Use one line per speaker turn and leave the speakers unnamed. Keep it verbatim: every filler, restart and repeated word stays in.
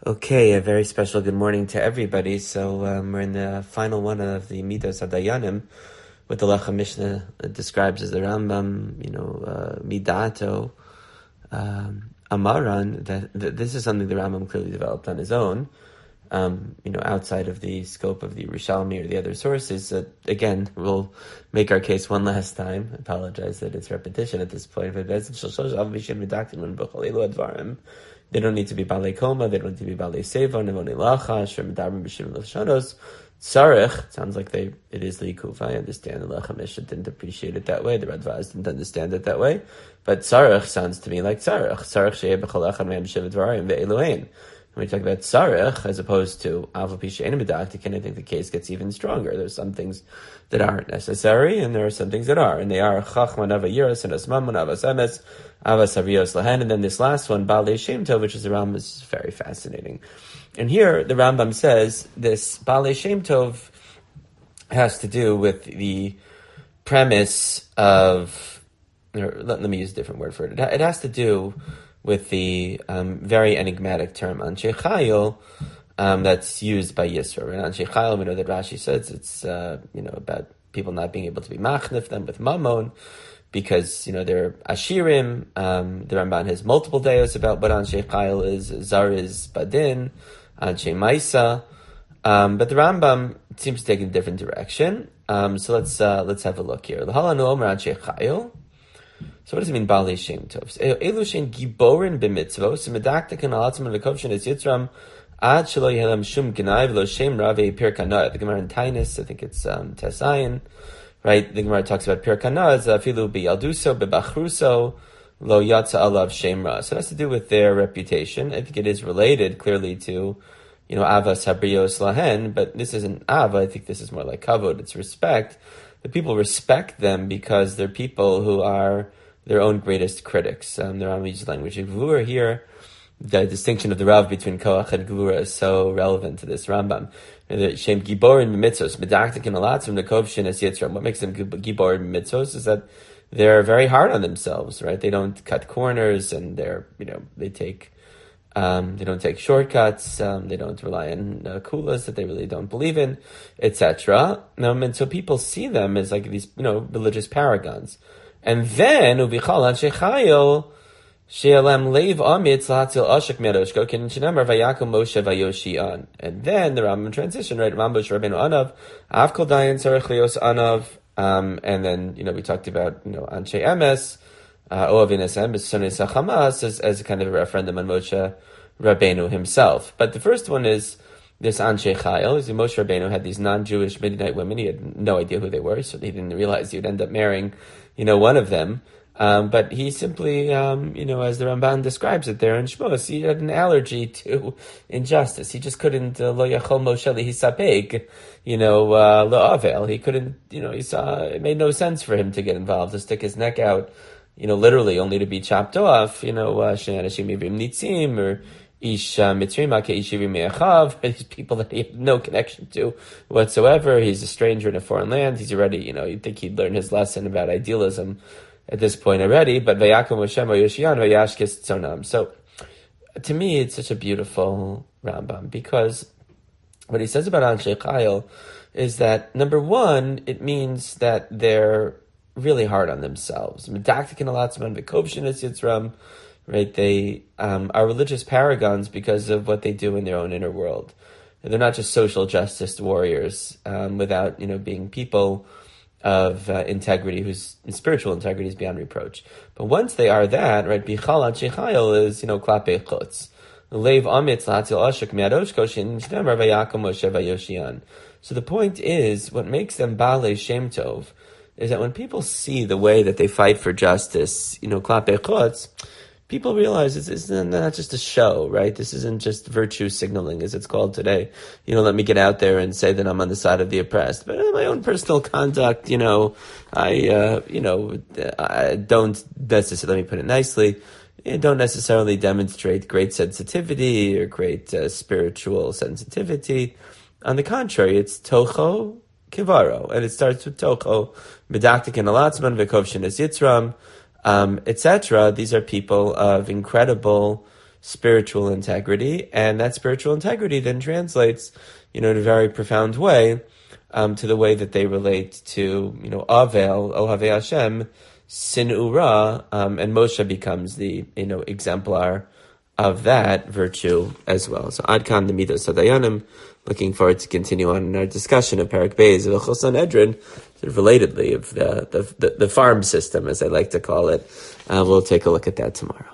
Okay, a very special good morning to everybody. So um, we're in the final one of the Midos Hadayanim, what the Lechem Mishnah describes as the Rambam, you know, uh, Midato, um, Amaran. That, that this is something the Rambam clearly developed on his own, um, you know, outside of the scope of the Yerushalmi or the other sources. That again, we'll make our case one last time. I apologize that it's repetition at this point, but they don't need to be Balei Koma, they don't need to be Balei Seva, Nevoni Lachash, or Medabrim B'Shim Lashonos. Tzarech, sounds like they, it is Likufa. I understand the Lechem Mishnah didn't appreciate it that way, the Radvaz didn't understand it that way, but Tzarech sounds to me like Tzarech. Tzarech Sheyeh B'Cholachan Me'em Shivat Dvarim Ve'eluein. When we talk about Tzarech, as opposed to Ava Pisha Ein Medaktik, I think the case gets even stronger. There's some things that aren't necessary, and there are some things that are, and they are Chachman Ava Yiras and Asmaman Ava Semes, Ava Savios Lahen, and then this last one, Balei Shem Tov, which is the Rambam, is very fascinating. And here, the Rambam says, this Balei Shem Tov has to do with the premise of, or let, let me use a different word for it. It has to do with the um, very enigmatic term Anshe Chayil um, that's used by Yisro. And Anshe Chayil, we know that Rashi says it's uh, you know about people not being able to be machnif them with mammon because you know they're ashirim. Um, the Ramban has multiple dayos about what Anshe Chayil is. Zar is badin, Anshe Maisa. Um, but the Rambam seems to take a different direction. Um, so let's uh, let's have a look here. L'halanu omer Anshe Chayil. So what does it mean, Balei Shem Tov? Elu shein giborin b'mitzvos, medaktik and alatzim and v'kovshin es yitzram, ad shelo yehelem shum gnai v'lo shem rave pir kanah. The Gemara in Tainus, I think it's um, Tesayin, right? The Gemara talks about pir kanah as afilu b'yalduso, b'bachruso, lo yatsa alav shem ra. So it has to do with their reputation. I think it is related clearly to, you know, avas habrios lahen, but this isn't ava. I think this is more like kavod. It's respect. The people respect them because they're people who are their own greatest critics. Um, the Rambam uses language of Gvura here. The distinction of the Rav between Koach and Gvura is so relevant to this Rambam. Shem Giborin Mitzvos, Medaktik and Alatzim, Nekovshin es Yitzram. What makes them Giborin Mitzvos is that they're very hard on themselves, right? They don't cut corners and they're, you know, they take, um, they don't take shortcuts, um, they don't rely on uh, kulas that they really don't believe in, et cetera. Um, and so people see them as like these, you know, religious paragons. And then, uvichal anshe chayil, she'alem leiv amitz lahatzil ashik me'adoshko, kin shenemar vayakum Moshe vayoshi'an. And then the Rambam transition, right? Rambosh Rabbeinu Anav, av kol dayan tzarech lios Anav, um, and then, you know, we talked about, you know, anshe emes, uh, oavin es emes, sonei sachamas, as, as a kind of a referendum on Moshe Rabbeinu himself. But the first one is this Anshe Chayil. Is Moshe Rabbeinu had these non-Jewish Midianite women. He had no idea who they were, so he didn't realize he would end up marrying, you know, one of them. Um, but he simply, um, you know, as the Ramban describes it there in Shmos, he had an allergy to injustice. He just couldn't, uh, lo yachol Moshe lihisapeg, you know, uh, lo avel. He couldn't, you know, he saw, it made no sense for him to get involved, to stick his neck out, you know, literally only to be chopped off, you know, uh, shenanashim yivim nitzim, or Ish Mitzrayim ke Ish Yivim Me'achav, these people that he had no connection to whatsoever. He's a stranger in a foreign land. He's already, you know, you'd think he'd learned his lesson about idealism at this point already, but Vayakum Hashem Yoshian Vayashkis Tzonam. So, to me, it's such a beautiful Rambam, because what he says about Anshe Chayil is that, number one, it means that they're really hard on themselves. Medaktik and Alatzman V'kovshin es Yitzram. Right, they um, are religious paragons because of what they do in their own inner world. They're not just social justice warriors um, without, you know, being people of uh, integrity, whose spiritual integrity is beyond reproach. But once they are that, right, bichal anshe chayil is, you know, klape chutz. Leiv amitz lahatzil ashuk me'adoshko shin shnemar vayakom Moshe vayoshian. So the point is, what makes them Balei Shem Tov is that when people see the way that they fight for justice, you know, klape chutz, people realize this isn't not just a show, right? This isn't just virtue signaling, as it's called today. You know, let me get out there and say that I'm on the side of the oppressed. But in my own personal conduct, you know, I, uh, you know, I don't necessarily, let me put it nicely, I don't necessarily demonstrate great sensitivity or great uh, spiritual sensitivity. On the contrary, it's tocho kivaro, and it starts with tocho, medaktik and alatzman, v'kovshin es yitzram, Um, et cetera. These are people of incredible spiritual integrity, and that spiritual integrity then translates, you know, in a very profound way, um, to the way that they relate to, you know, Avel, Ohavei Hashem, Sin'u Ra, um, and Moshe becomes the, you know, exemplar of that virtue as well. So Ad Kan the Midos Hadayanim. Looking forward to continue on in our discussion of Perek Beis of Hilchos Sanhedrin, sort of relatedly of the, the the the farm system, as I like to call it. Uh, we'll take a look at that tomorrow.